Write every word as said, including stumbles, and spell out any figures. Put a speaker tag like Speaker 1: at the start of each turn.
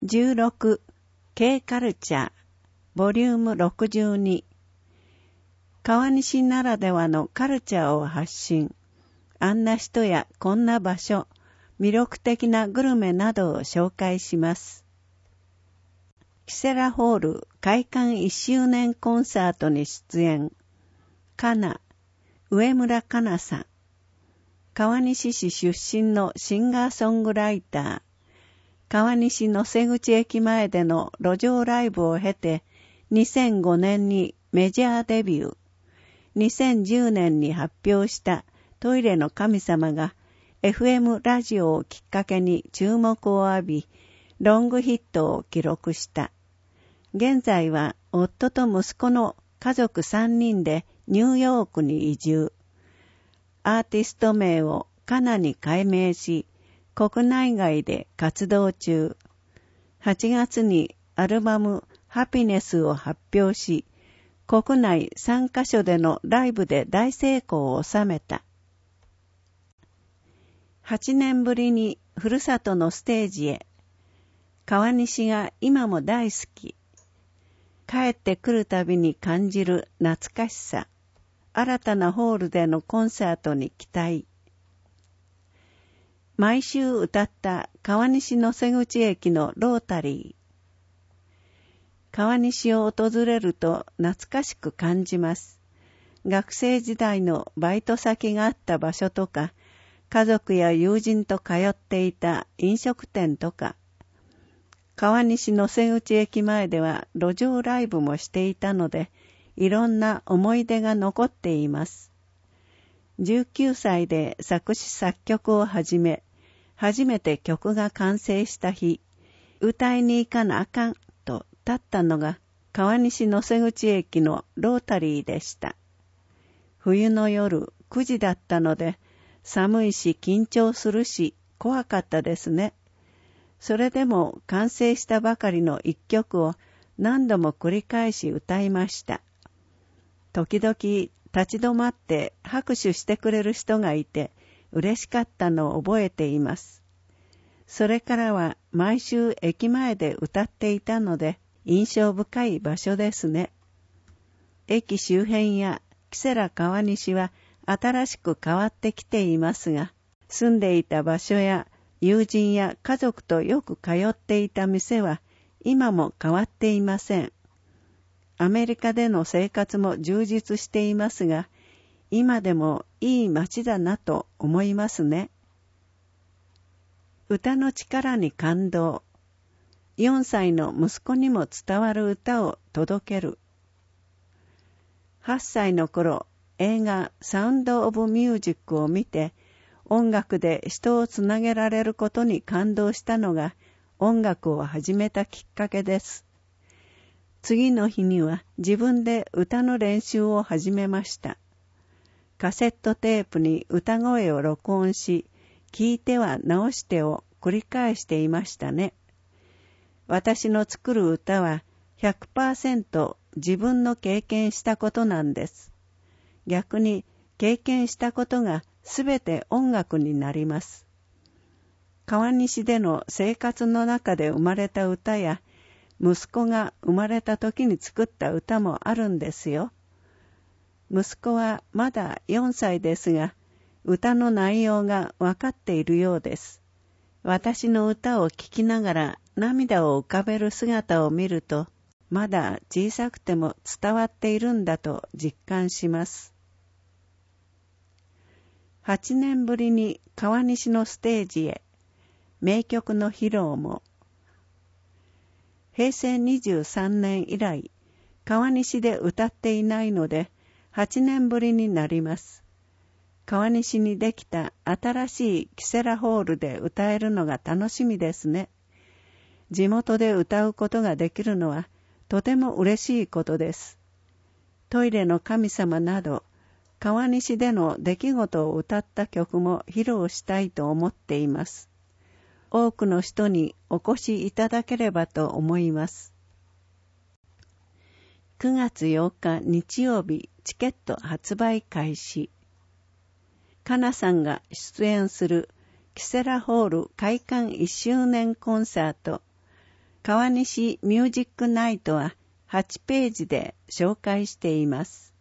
Speaker 1: じゅうろく K カルチャーボリュームろくじゅうに川西ならではのカルチャーを発信、あんな人やこんな場所、魅力的なグルメなどを紹介します。キセラホール開館いっしゅうねんコンサートに出演。かな、上村かなさん。川西市出身のシンガーソングライター。川西野瀬口駅前での路上ライブを経て、にせんごねんにメジャーデビュー。にせんじゅうねんに発表したトイレの神様が エフエム ラジオをきっかけに注目を浴び、ロングヒットを記録した。現在は夫と息子の家族さんにんでニューヨークに移住。アーティスト名をカナに改名し、国内外で活動中。はちがつにアルバムハピネスを発表し、国内さんカ所でのライブで大成功を収めた。はちねんぶりにふるさとのステージへ。川西が今も大好き。帰ってくるたびに感じる懐かしさ。新たなホールでのコンサートに期待。毎週歌った川西野瀬口駅のロータリー。川西を訪れると懐かしく感じます。学生時代のバイト先があった場所とか、家族や友人と通っていた飲食店とか、川西野瀬口駅前では路上ライブもしていたので、いろんな思い出が残っています。じゅうきゅうさいで作詞作曲を始め、初めて曲が完成した日、歌いに行かなあかんと立ったのが川西野瀬口駅のロータリーでした。冬の夜くじだったので、寒いし緊張するし怖かったですね。それでも完成したばかりの一曲を何度も繰り返し歌いました。時々立ち止まって拍手してくれる人がいて嬉しかったのを覚えています。それからは毎週駅前で歌っていたので印象深い場所ですね。駅周辺やキセラ川西は新しく変わってきていますが、住んでいた場所や友人や家族とよく通っていた店は今も変わっていません。アメリカでの生活も充実していますが、今でもいい街だなと思いますね。歌の力に感動。よんさいの息子にも伝わる歌を届ける。はっさいの頃、映画サウンド・オブ・ミュージックを見て、音楽で人をつなげられることに感動したのが音楽を始めたきっかけです。次の日には自分で歌の練習を始めました。カセットテープに歌声を録音し、聞いては直してを繰り返していましたね。私の作る歌は ひゃくパーセント 自分の経験したことなんです。逆に経験したことがすべて音楽になります。川西での生活の中で生まれた歌や、息子が生まれた時に作った歌もあるんですよ。息子はまだよんさいですが、歌の内容がわかっているようです。私の歌を聴きながら涙を浮かべる姿を見ると、まだ小さくても伝わっているんだと実感します。はちねんぶりに川西のステージへ、名曲の披露も。へいせいにじゅうさんねん以来、川西で歌っていないので、はちねんぶりになります。川西にできた新しいキセラホールで歌えるのが楽しみですね。地元で歌うことができるのはとても嬉しいことです。トイレの神様など、川西での出来事を歌った曲も披露したいと思っています。多くの人にお越しいただければと思います。くがつようか日曜日、チケット発売開始。かなさんが出演するキセラホール開館いっしゅうねんコンサート、 川西ミュージックナイトははちページで紹介しています。